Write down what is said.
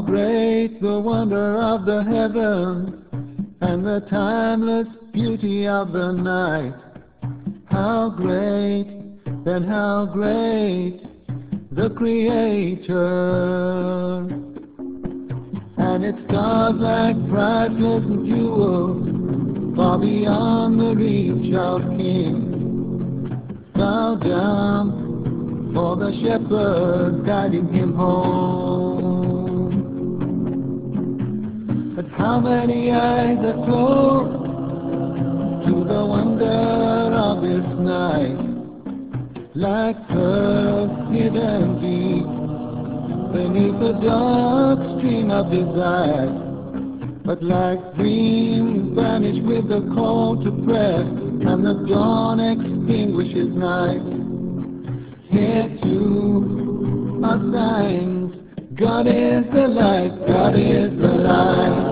How great the wonder of the heavens, and the timeless beauty of the night. How great, then how great the Creator. And its stars like priceless jewels, far beyond the reach of kings, bow down for the shepherd guiding him home. But how many eyes are closed to the wonder of this night, like pearls hidden deep beneath the dark stream of desire, but like dreams vanish with the call to prayer, and the dawn extinguishes night. Here too are signs. God is the light, God is the light.